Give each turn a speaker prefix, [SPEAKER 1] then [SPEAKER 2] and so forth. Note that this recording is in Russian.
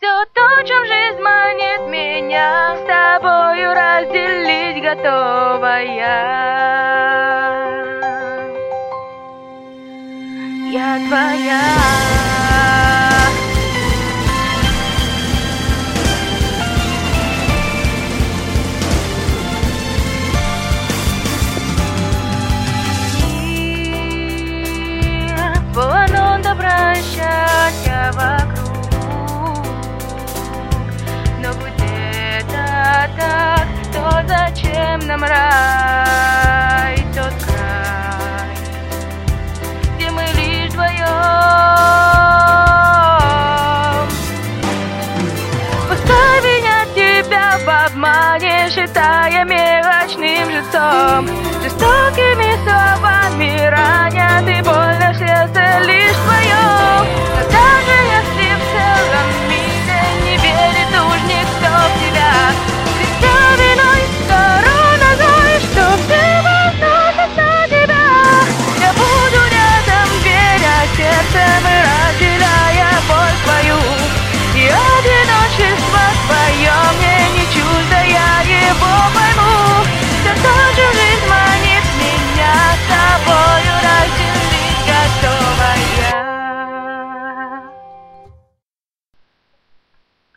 [SPEAKER 1] Все то, чем жизнь манит меня, с тобою разделить готова я твоя. Полно добра и счастья вокруг, но будь это так, то зачем нам рай, тот край, где мы лишь вдвоем? Пускай меня тебя в обмане, считая мелочным жестом, жестокими словами